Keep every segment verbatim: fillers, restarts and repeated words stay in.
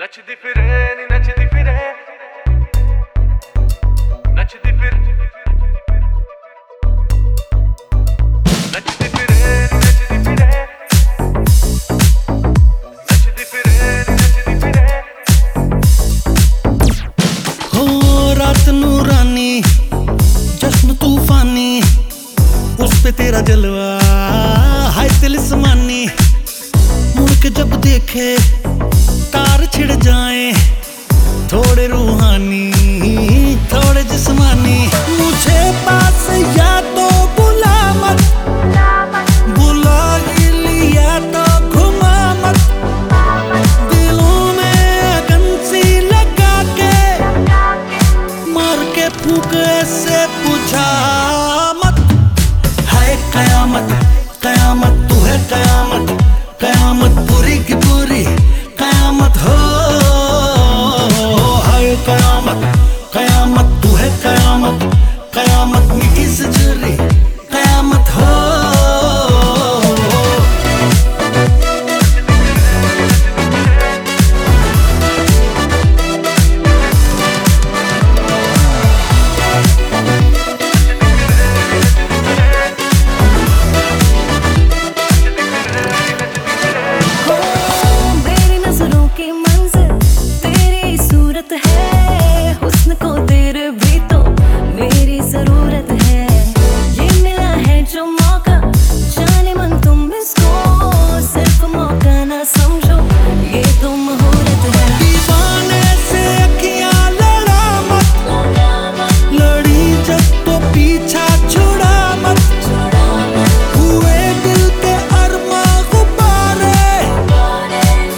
नचदी फिरे नी नचदी फिरे नचदी फिर नचदी फिरे नी नचदी फिरे नचदी फिरे नी नचदी फिरे हो रात नूरानी जश्न तूफानी उस पे तेरा जलवा हाय तिलिस्मानी मुड़ के जब देखे तार छिड़ जाए थोड़े रूहानी थोड़े जिस्मानी मुझे पास या तो बुला मत बुला ही लिया तो घुमा मत दिलों में अगन सी लगा के मार के फूंक ऐसे बुझा मत हाय कयामत कयामत तू है कयामत कयामत पूरी की पूरी कयामत हो हाय कयामत कयामत तू है कयामत कयामत मीठी सजरी कयामत हो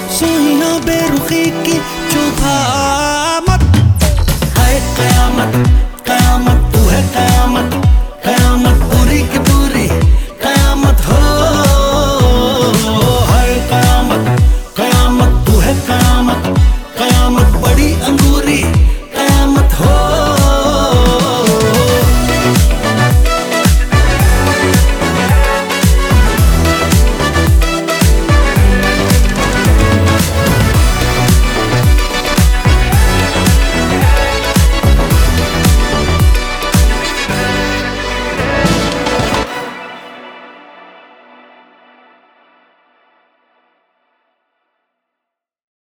की चुभा मत हाय कयामत